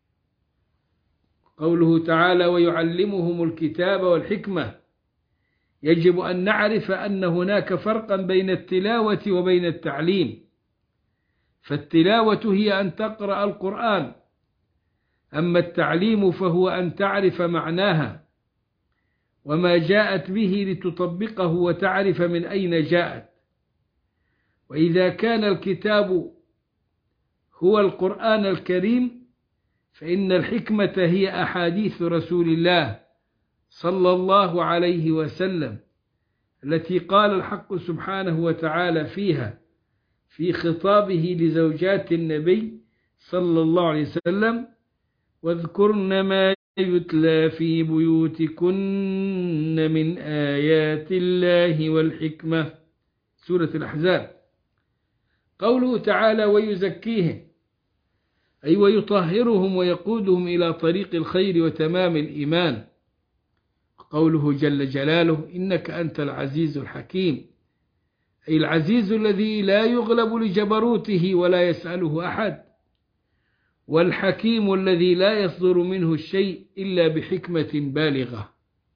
[SPEAKER 1] قوله تعالى ويعلمهم الكتاب والحكمة، يجب أن نعرف أن هناك فرقا بين التلاوة وبين التعليم، فالتلاوة هي أن تقرأ القرآن، أما التعليم فهو أن تعرف معناها وما جاءت به لتطبقه وتعرف من أين جاءت. وإذا كان الكتاب هو القرآن الكريم فإن الحكمة هي أحاديث رسول الله صلى الله عليه وسلم التي قال الحق سبحانه وتعالى فيها في خطابه لزوجات النبي صلى الله عليه وسلم واذكرن ما يتلى في بيوتكن من آيات الله والحكمة، سورة الأحزاب. قوله تعالى ويزكيهم، أي ويطهرهم ويقودهم إلى طريق الخير وتمام الإيمان. قوله جل جلاله إنك أنت العزيز الحكيم، أي العزيز الذي لا يغلب لجبروته ولا يسأله أحد، والحكيم الذي لا يصدر منه الشيء إلا بحكمة بالغة.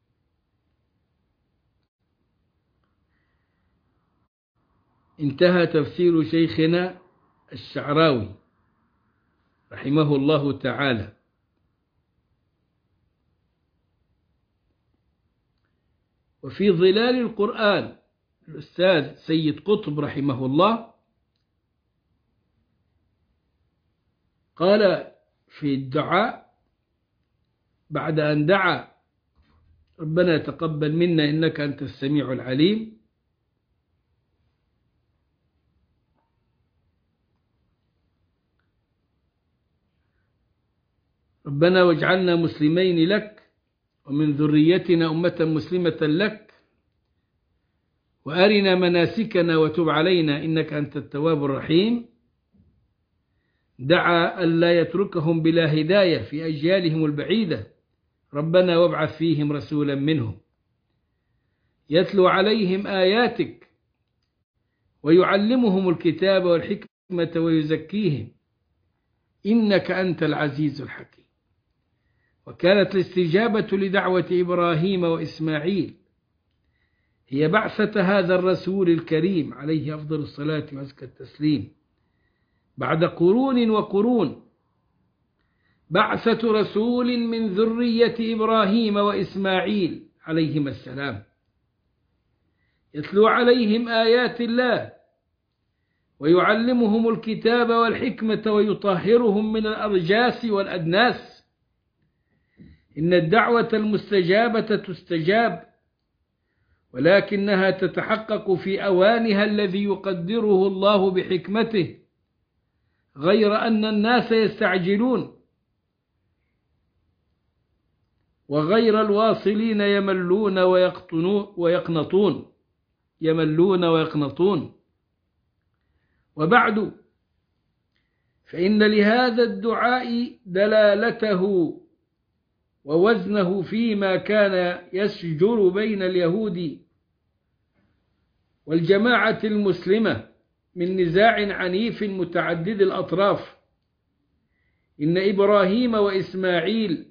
[SPEAKER 1] انتهى تفسير شيخنا الشعراوي رحمه الله تعالى. وفي ظلال القرآن الأستاذ سيد قطب رحمه الله قال في الدعاء بعد أن دعا ربنا تقبل منا إنك أنت السميع العليم، ربنا واجعلنا مسلمين لك ومن ذريتنا أمة مسلمة لك وأرنا مناسكنا وتب علينا إنك أنت التواب الرحيم. دعا ألا يتركهم بلا هداية في أجيالهم البعيدة، ربنا وابعث فيهم رسولا منهم يتلو عليهم آياتك ويعلمهم الكتاب والحكمة ويزكيهم إنك أنت العزيز الحكيم. وكانت الاستجابة لدعوة إبراهيم وإسماعيل هي بعثة هذا الرسول الكريم عليه أفضل الصلاة وأزكى التسليم بعد قرون وقرون، بعثة رسول من ذرية إبراهيم وإسماعيل عليهما السلام يتلو عليهم آيات الله ويعلمهم الكتاب والحكمة ويطهرهم من الأرجاس والأدناس. إن الدعوة المستجابة تستجاب، ولكنها تتحقق في أوانها الذي يقدره الله بحكمته، غير أن الناس يستعجلون وغير الواصلين يملون ويقنطون. وبعد، فإن لهذا الدعاء دلالته ووزنه فيما كان يشجر بين اليهود والجماعة المسلمة من نزاع عنيف متعدد الأطراف. إن إبراهيم وإسماعيل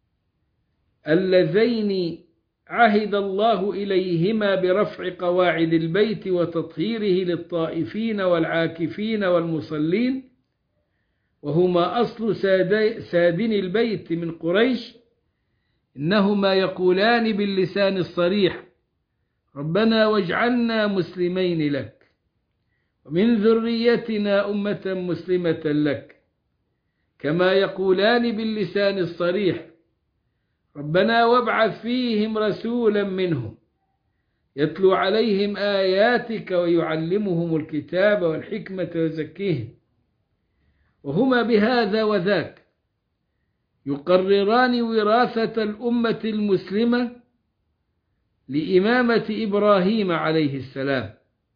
[SPEAKER 1] اللذين عهد الله إليهما برفع قواعد البيت وتطهيره للطائفين والعاكفين والمصلين، وهما أصل سادن البيت من قريش، إنهما يقولان باللسان الصريح ربنا واجعلنا مسلمين لك ومن ذريتنا أمة مسلمة لك، كما يقولان باللسان الصريح ربنا وابعث فيهم رسولا منهم يتلو عليهم آياتك ويعلمهم الكتاب والحكمة ويزكيهم. وهما بهذا وذاك يقرران وراثة الأمة المسلمة لإمامة إبراهيم عليه السلام،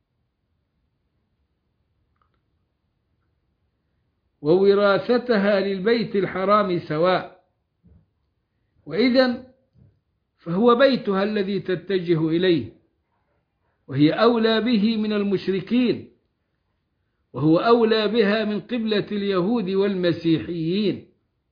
[SPEAKER 1] ووراثتها للبيت الحرام سواء، وإذن فهو بيتها الذي تتجه إليه، وهي أولى به من المشركين، وهو أولى بها من قبلة اليهود والمسيحيين.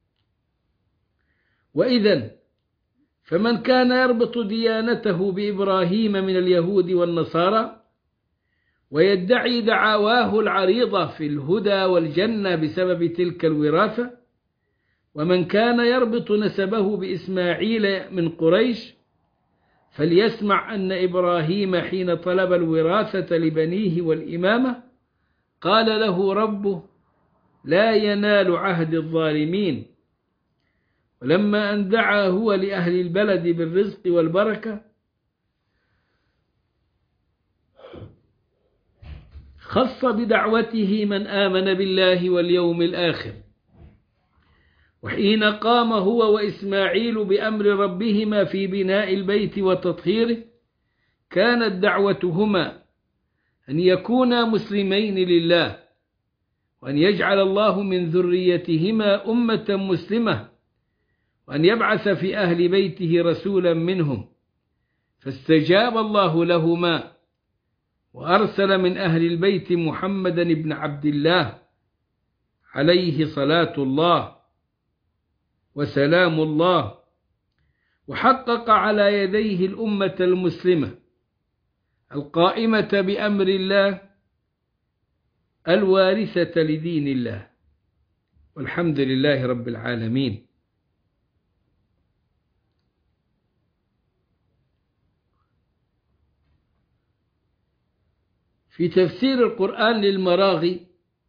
[SPEAKER 1] وإذن فمن كان يربط ديانته بإبراهيم من اليهود والنصارى ويدعي دعاواه العريضة في الهدى والجنة بسبب تلك الوراثة، ومن كان يربط نسبه بإسماعيل من قريش، فليسمع أن إبراهيم حين طلب الوراثة لبنيه والإمامة قال له ربه لا ينال عهد الظالمين. ولما أن دعا هو لأهل البلد بالرزق والبركة خص بدعوته من آمن بالله واليوم الآخر. وحين قام هو وإسماعيل بأمر ربهما في بناء البيت وتطهيره، كانت دعوتهما أن يكونا مسلمين لله وأن يجعل الله من ذريتهما أمة مسلمة، وأن يبعث في أهل بيته رسولا منهم، فاستجاب الله لهما وأرسل من أهل البيت محمدا بن عبد الله عليه صلاة الله وسلام الله، وحقق على يديه الأمة المسلمة القائمة بأمر الله الوارثة لدين الله، والحمد لله رب العالمين. في تفسير القرآن للمراغي: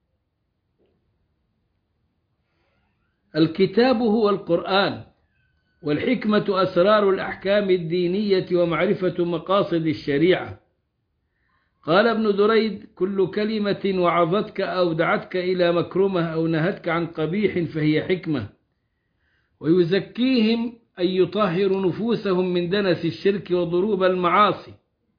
[SPEAKER 1] الكتاب هو القرآن، والحكمة أسرار الأحكام الدينية ومعرفة مقاصد الشريعة. قال ابن دريد: كل كلمة وعظتك أو دعتك إلى مكرمة أو نهتك عن قبيح فهي حكمة. ويزكيهم أي يطهر نفوسهم من دنس الشرك وضروب المعاصي،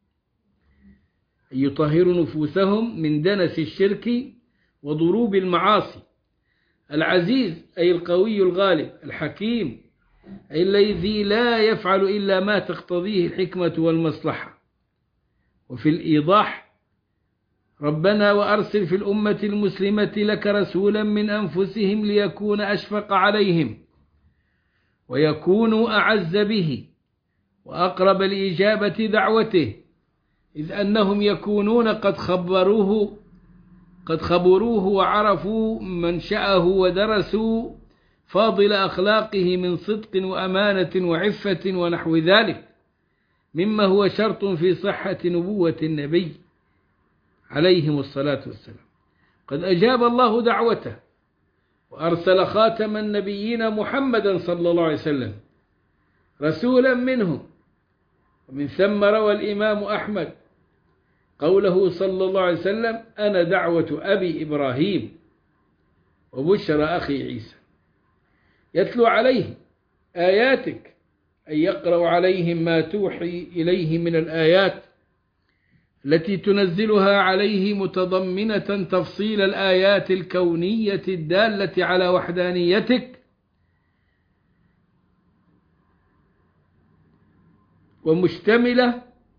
[SPEAKER 1] أي يطهر نفوسهم من دنس الشرك وضروب المعاصي. العزيز أي القوي الغالب. الحكيم أي الذي لا يفعل إلا ما تقتضيه الحكمة والمصلحة. وفي الإيضاح: ربنا وأرسل في الأمة المسلمة لك رسولا من أنفسهم ليكون أشفق عليهم ويكونوا أعز به وأقرب لإجابة دعوته، إذ أنهم يكونون قد خبروه وعرفوا منشأه ودرسوا فاضل أخلاقه من صدق وأمانة وعفة ونحو ذلك، مما هو شرط في صحة نبوة النبي عليهم الصلاة والسلام. قد أجاب الله دعوته وأرسل خاتم النبيين محمدا صلى الله عليه وسلم رسولا منهم. ومن ثم روى الإمام أحمد قوله صلى الله عليه وسلم: أنا دعوة أبي إبراهيم وبشرى أخي عيسى. يتلو عليهم آياتك، أي يقرأ عليهم ما توحي إليه من الآيات التي تنزلها عليه، متضمنة تفصيل الآيات الكونية الدالة على وحدانيتك، ومشتملة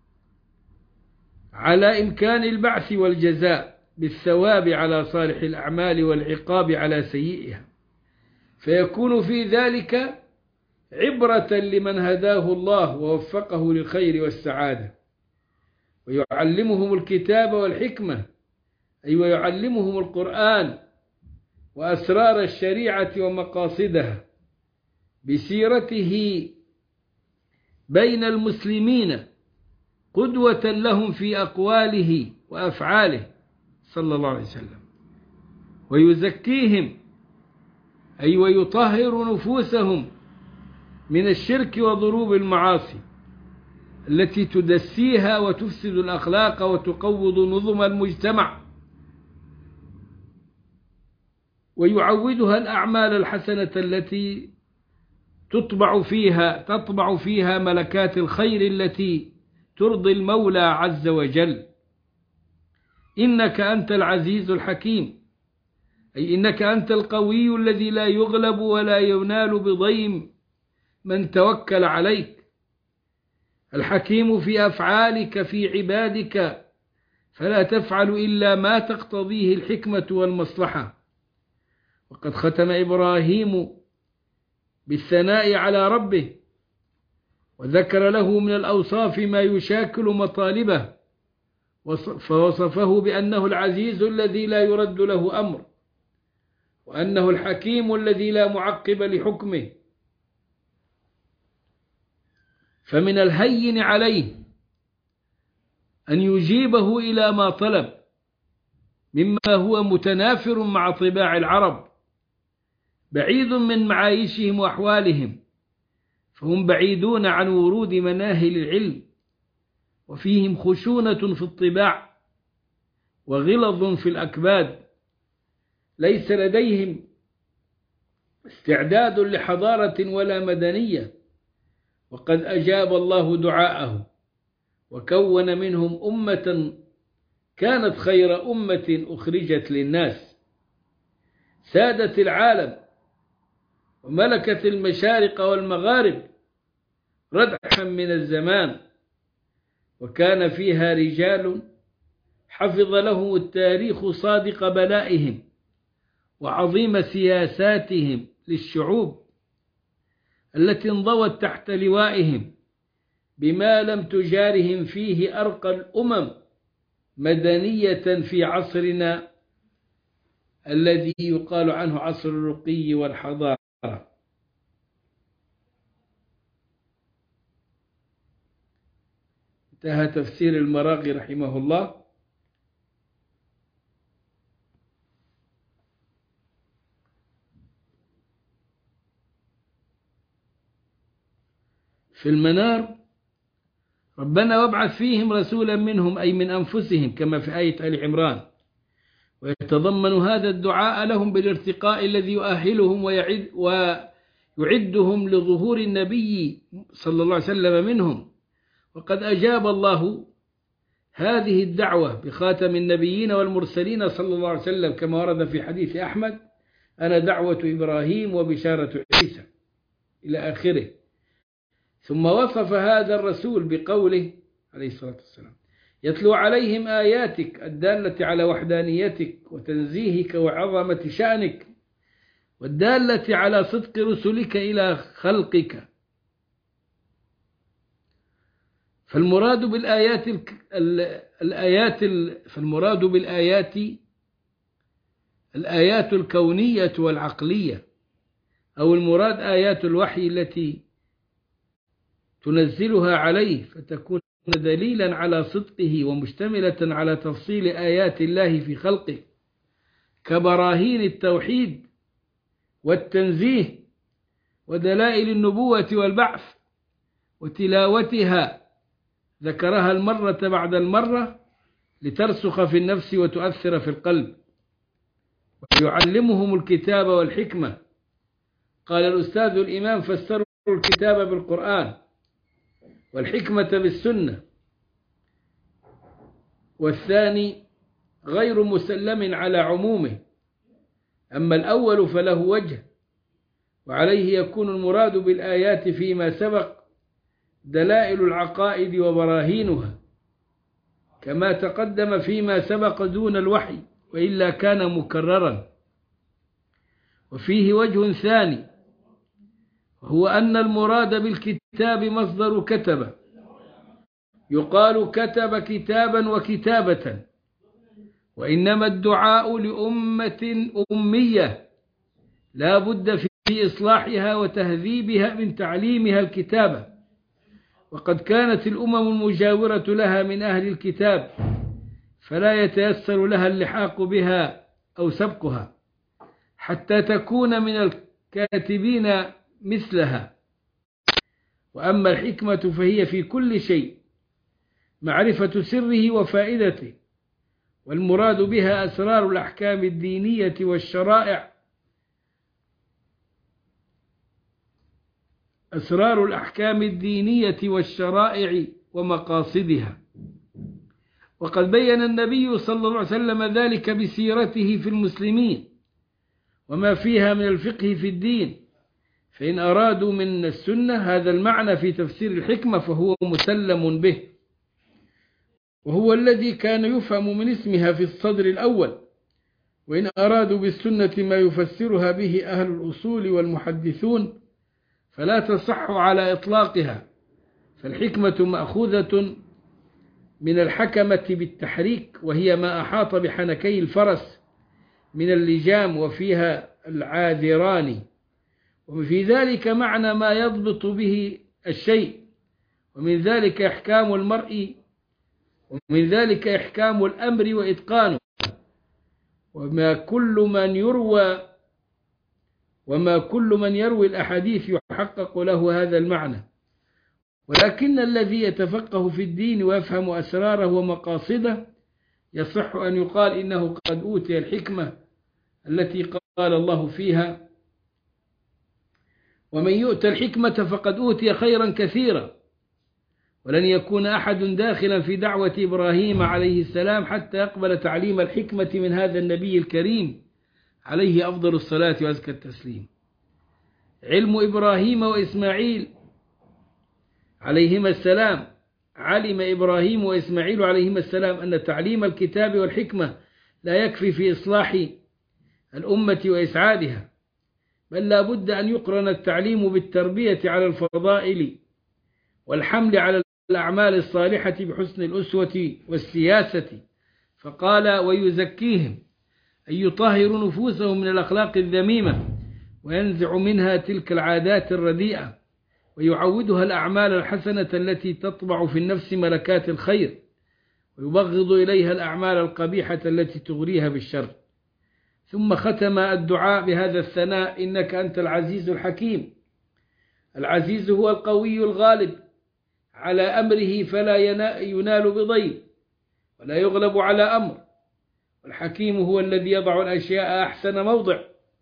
[SPEAKER 1] على إمكان البعث والجزاء بالثواب على صالح الأعمال والعقاب على سيئها، فيكون في ذلك عبرة لمن هداه الله ووفقه للخير والسعادة. ويعلمهم الكتاب والحكمة، أي ويعلمهم القرآن وأسرار الشريعة ومقاصدها بسيرته بين المسلمين، قدوة لهم في أقواله وأفعاله صلى الله عليه وسلم. ويزكيهم، أي ويطهر نفوسهم من الشرك وضروب المعاصي التي تدسيها وتفسد الأخلاق وتقوض نظم المجتمع، ويعودها الأعمال الحسنة التي تطبع فيها ملكات الخير التي ترضي المولى عز وجل. إنك أنت العزيز الحكيم، أي إنك أنت القوي الذي لا يغلب ولا ينال بضيم من توكل عليك. الحكيم في أفعالك في عبادك، فلا تفعل إلا ما تقتضيه الحكمة والمصلحة. وقد ختم إبراهيم بالثناء على ربه، وذكر له من الأوصاف ما يشاكل مطالبه، فوصفه بأنه العزيز الذي لا يرد له أمر، وأنه الحكيم الذي لا معقب لحكمه. فمن الهين عليه أن يجيبه إلى ما طلب، مما هو متنافر مع طباع العرب، بعيد من معايشهم وأحوالهم، فهم بعيدون عن ورود مناهل العلم، وفيهم خشونة في الطباع وغلظ في الأكباد، ليس لديهم استعداد لحضارة ولا مدنية. وقد أجاب الله دعاءه وكون منهم أمة كانت خير أمة أخرجت للناس. سادت العالم وملكت المشارق والمغارب ردحا من الزمان، وكان فيها رجال حفظ لهم التاريخ صادق بلائهم وعظيم سياساتهم للشعوب التي انضوت تحت لوائهم بما لم تجارهم فيه أرقى الأمم مدنية في عصرنا الذي يقال عنه عصر الرقي والحضارة. انتهى تفسير المراغي رحمه الله. في المنار: ربنا وابعث فيهم رسولا منهم أي من أنفسهم كما في آية آل عمران، ويتضمن هذا الدعاء لهم بالارتقاء الذي يؤهلهم ويعدهم لظهور النبي صلى الله عليه وسلم منهم. وقد أجاب الله هذه الدعوة بخاتم النبيين والمرسلين صلى الله عليه وسلم كما ورد في حديث أحمد: أنا دعوة إبراهيم وبشارة عيسى إلى آخره. ثم وصف هذا الرسول بقوله عليه الصلاة والسلام: يتلو عليهم آياتك الدالة على وحدانيتك وتنزيهك وعظمة شأنك والدالة على صدق رسلك إلى خلقك. فالمراد بالآيات الآيات الكونية والعقلية، أو المراد آيات الوحي التي تنزلها عليه فتكون دليلا على صدقه ومشتملة على تفصيل آيات الله في خلقه كبراهين التوحيد والتنزيه ودلائل النبوة والبعث. وتلاوتها ذكرها المرة بعد المرة لترسخ في النفس وتؤثر في القلب. ويعلمهم الكتاب والحكمة. قال الأستاذ الإمام: فسروا الكتاب بالقرآن والحكمة بالسنة. والثاني غير مسلم على عمومه، أما الأول فله وجه، وعليه يكون المراد بالآيات فيما سبق دلائل العقائد وبراهينها كما تقدم فيما سبق دون الوحي، وإلا كان مكررا. وفيه وجه ثاني، وهو أن المراد بالكتاب مصدر كتب، يقال كتب كتابا وكتابة، وإنما الدعاء لأمة أمية لا بد في إصلاحها وتهذيبها من تعليمها الكتابة. وقد كانت الأمم المجاورة لها من أهل الكتاب، فلا يتيسر لها اللحاق بها أو سبقها حتى تكون من الكاتبين مثلها. وأما الحكمة فهي في كل شيء معرفة سره وفائدته، والمراد بها أسرار الأحكام الدينية والشرائع، أسرار الأحكام الدينية والشرائع ومقاصدها. وقد بين النبي صلى الله عليه وسلم ذلك بسيرته في المسلمين وما فيها من الفقه في الدين. فإن أرادوا من السنة هذا المعنى في تفسير الحكمة فهو مسلم به، وهو الذي كان يفهم من اسمها في الصدر الأول. وإن أرادوا بالسنة ما يفسرها به أهل الأصول والمحدثون فلا تصح على إطلاقها، فالحكمة مأخوذة من الحكمة بالتحريك، وهي ما أحاط بحنكي الفرس من اللجام وفيها العاذران، وفي ذلك معنى ما يضبط به الشيء، ومن ذلك إحكام المرء، ومن ذلك إحكام الأمر وإتقانه. وما كل من يروي الأحاديث يحقق له هذا المعنى، ولكن الذي يتفقه في الدين ويفهم أسراره ومقاصده يصح أن يقال إنه قد أوتي الحكمة التي قال الله فيها: ومن يؤت الحكمة فقد أوتي خيرا كثيرا. ولن يكون أحد داخلا في دعوة إبراهيم عليه السلام حتى يقبل تعليم الحكمة من هذا النبي الكريم عليه أفضل الصلاة وأزكى التسليم. علم إبراهيم وإسماعيل عليهما السلام. علم إبراهيم وإسماعيل عليهما السلام أن تعليم الكتاب والحكمة لا يكفي في إصلاح الأمة وإسعادها، بل لا بد أن يقرن التعليم بالتربية على الفضائل والحمل على الأعمال الصالحة بحسن الأسوة والسياسة. فقال ويزكيهم، أن يطهر نفوسهم من الأخلاق الذميمة وينزع منها تلك العادات الرديئة ويعودها الأعمال الحسنة التي تطبع في النفس ملكات الخير ويبغض إليها الأعمال القبيحة التي تغريها بالشر. ثم ختم الدعاء بهذا الثناء: إنك أنت العزيز الحكيم. العزيز هو القوي الغالب على أمره فلا ينال بضير ولا يغلب على أمر. والحكيم هو الذي يضع الأشياء أحسن موضع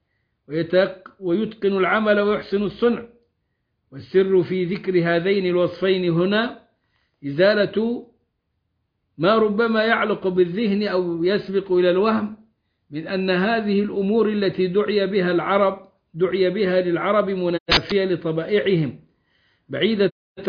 [SPEAKER 1] ويتقن العمل ويحسن الصنع. والسر في ذكر هذين الوصفين هنا إزالة ما ربما يعلق بالذهن أو يسبق إلى الوهم من أن هذه الأمور التي دعي بها للعرب منافية لطبائعهم، بعيدة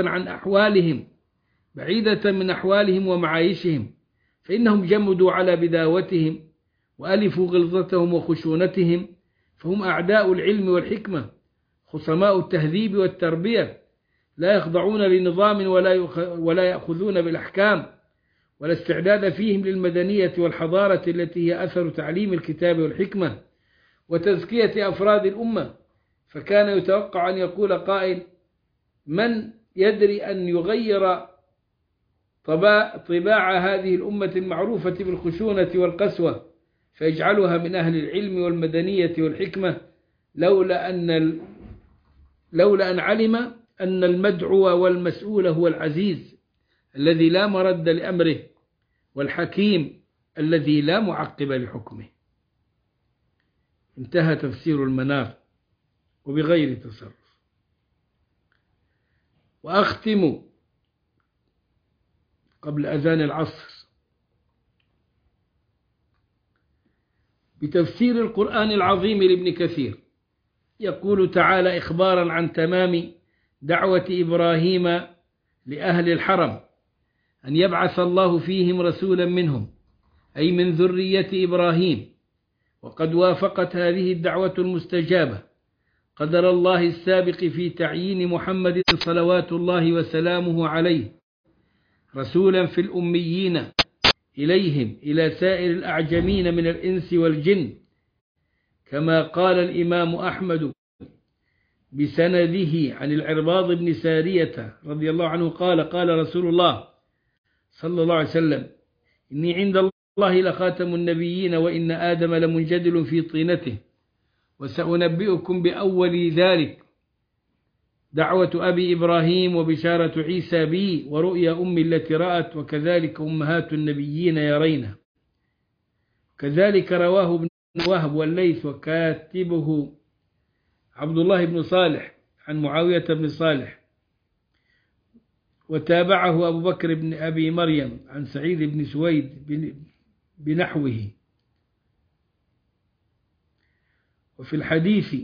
[SPEAKER 1] من أحوالهم ومعايشهم، فإنهم جمدوا على بداوتهم وألفوا غلظتهم وخشونتهم، فهم أعداء العلم والحكمة، خصماء التهذيب والتربية، لا يخضعون لنظام ولا يأخذون بالأحكام، ولا استعداد فيهم للمدنية والحضارة التي هي أثر تعليم الكتاب والحكمة وتزكية أفراد الأمة. فكان يتوقع أن يقول قائل: من يدري أن يغير طباع هذه الأمة المعروفة بالخشونة والقسوة فيجعلها من أهل العلم والمدنية والحكمة، لولا أن علم أن المدعو والمسؤول هو العزيز الذي لا مرد لأمره، والحكيم الذي لا معقب لحكمه. انتهى تفسير المنار وبغير تصرف. وأختم قبل أذان العصر بتفسير القرآن العظيم لابن كثير. يقول تعالى إخبارا عن تمام دعوة إبراهيم لأهل الحرم أن يبعث الله فيهم رسولا منهم، أي من ذرية إبراهيم. وقد وافقت هذه الدعوة المستجابة قدر الله السابق في تعيين محمد صلوات الله وسلامه عليه رسولا في الأميين إليهم إلى سائر الأعجمين من الإنس والجن، كما قال الإمام أحمد بسنده عن العرباض بن سارية رضي الله عنه قال: قال رسول الله صلى الله عليه وسلم: إني عند الله لخاتم النبيين وإن آدم لمنجدل في طينته، وسأنبئكم بأول ذلك: دعوة أبي إبراهيم وبشارة عيسى بي ورؤيا أمي التي رأت، وكذلك أمهات النبيين يرينا. كذلك رواه ابن وهب والليث وكاتبه عبد الله بن صالح عن معاوية بن صالح، وتابعه أبو بكر بن أبي مريم عن سعيد بن سويد بنحوه. وفي الحديث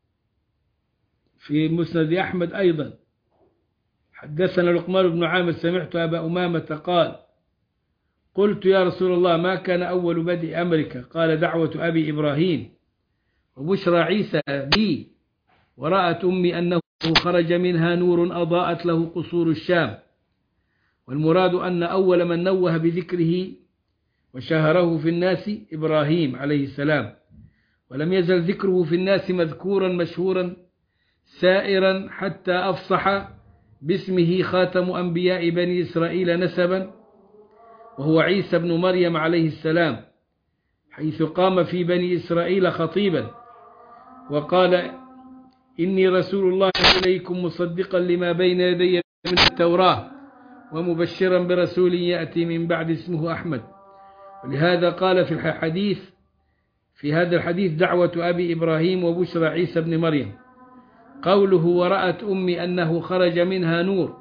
[SPEAKER 1] في مسند أحمد أيضا: حدثنا لقمان بن عامر سمعت أبا أمامة قال: قلت يا رسول الله ما كان أول بدء أمرك؟ قال: دعوة أبي إبراهيم وبشرى عيسى بي ورأت أمي أنه خرج منها نور أضاءت له قصور الشام. والمراد أن أول من نوه بذكره وشهره في الناس إبراهيم عليه السلام، ولم يزل ذكره في الناس مذكورا مشهورا سائرا حتى أفصح باسمه خاتم أنبياء بني إسرائيل نسبا، وهو عيسى بن مريم عليه السلام، حيث قام في بني إسرائيل خطيبا وقال: إني رسول الله إليكم مصدقا لما بين يدي من التوراة ومبشرا برسول يأتي من بعد اسمه أحمد. ولهذا قال في هذا الحديث دعوة أبي إبراهيم وبشرى عيسى بن مريم. قوله ورأت أمي أنه خرج منها نور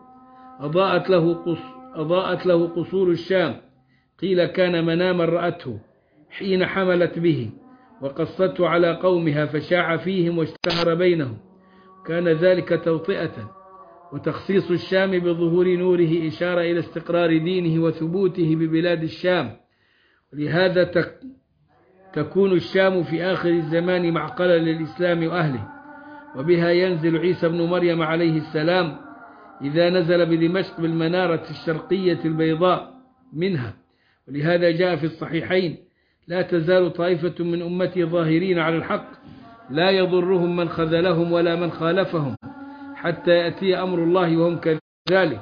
[SPEAKER 1] أضاءت له قصور الشام، قيل كان مناما رأته حين حملت به، وقصته على قومها فشاع فيهم واشتهر بينهم، كان ذلك توطئة. وتخصيص الشام بظهور نوره إشارة إلى استقرار دينه وثبوته ببلاد الشام، ولهذا تكون الشام في آخر الزمان معقلا للإسلام وأهله، وبها ينزل عيسى بن مريم عليه السلام إذا نزل بدمشق بالمنارة الشرقية البيضاء منها. ولهذا جاء في الصحيحين: لا تزال طائفة من أمتي ظاهرين على الحق لا يضرهم من خذلهم ولا من خالفهم حتى يأتي أمر الله وهم كذلك.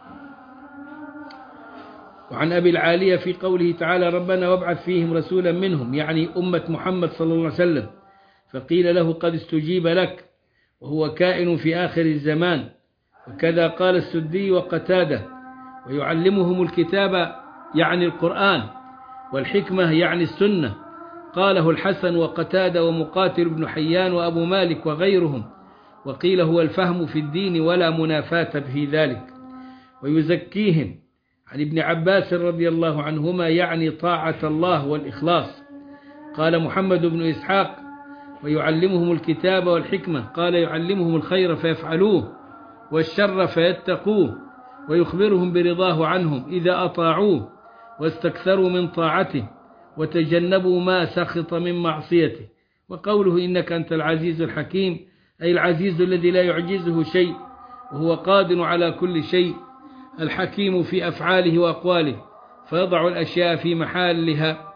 [SPEAKER 1] وعن أبي العالية في قوله تعالى: ربنا وابعث فيهم رسولا منهم، يعني أمة محمد صلى الله عليه وسلم، فقيل له: قد استجيب لك، وهو كائن في آخر الزمان. وكذا قال السدي وقتادة: ويعلمهم الكتاب يعني القرآن، والحكمة يعني السنة. قاله الحسن وقتادة ومقاتل بن حيان وأبو مالك وغيرهم. وقيل هو الفهم في الدين ولا منافاة في ذلك. ويزكيهم عن ابن عباس رضي الله عنهما يعني طاعة الله والإخلاص. قال محمد بن إسحاق: ويعلمهم الكتاب والحكمة، قال يعلمهم الخير فيفعلوه والشر فيتقوه، ويخبرهم برضاه عنهم إذا أطاعوه واستكثروا من طاعته وتجنبوا ما سخط من معصيته. وقوله إنك أنت العزيز الحكيم، أي العزيز الذي لا يعجزه شيء وهو قادر على كل شيء، الحكيم في أفعاله وأقواله فيضع الأشياء في محلها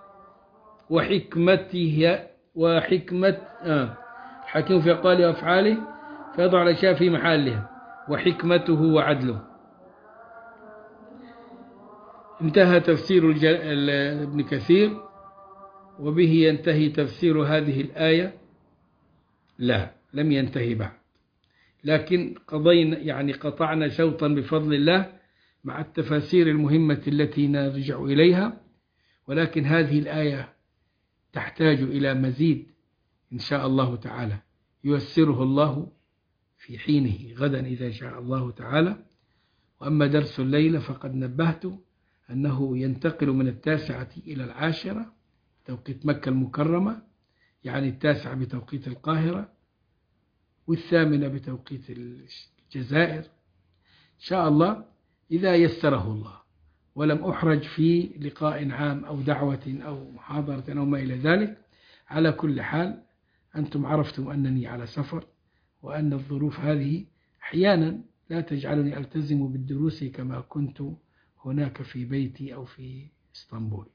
[SPEAKER 1] الحكيم في أقواله وأفعاله فيضع الأشياء في محلها وحكمته وعدله. انتهى تفسير ابن كثير، وبه ينتهي تفسير هذه الآية. لا، لم ينتهي بعد، لكن قطعنا شوطا بفضل الله مع التفاسير المهمة التي نرجع إليها، ولكن هذه الآية تحتاج إلى مزيد إن شاء الله تعالى، ييسره الله في حينه غدا إذا شاء الله تعالى. وأما درس الليلة فقد نبهت أنه ينتقل من 9 إلى 10 توقيت مكة المكرمة، يعني 9 بتوقيت القاهرة، 8 بتوقيت الجزائر إن شاء الله إذا يسره الله، ولم أحرج في لقاء عام أو دعوة أو محاضرة أو ما إلى ذلك. على كل حال أنتم عرفتم أنني على سفر، وأن الظروف هذه أحيانا لا تجعلني ألتزم بالدروس كما كنت هناك في بيتي أو في اسطنبول.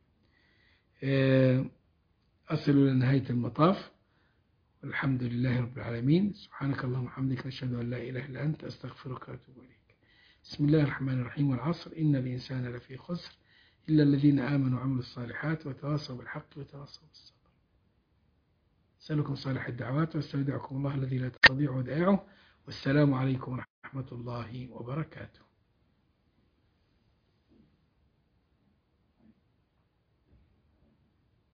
[SPEAKER 1] أصل إلى نهاية المطاف، والحمد لله رب العالمين. سبحانك اللهم وبحمدك، نشهد أن لا إله إلا أنت، أستغفرك وأتوب إليك. بسم الله الرحمن الرحيم. والعصر إن الإنسان لفي خسر إلا الذين آمنوا وعملوا الصالحات وتواصوا بالحق وتواصوا بالصبر. أسألكم صالح الدعوات واستودعكم الله الذي لا تضيع ودائعه، والسلام عليكم ورحمة الله وبركاته.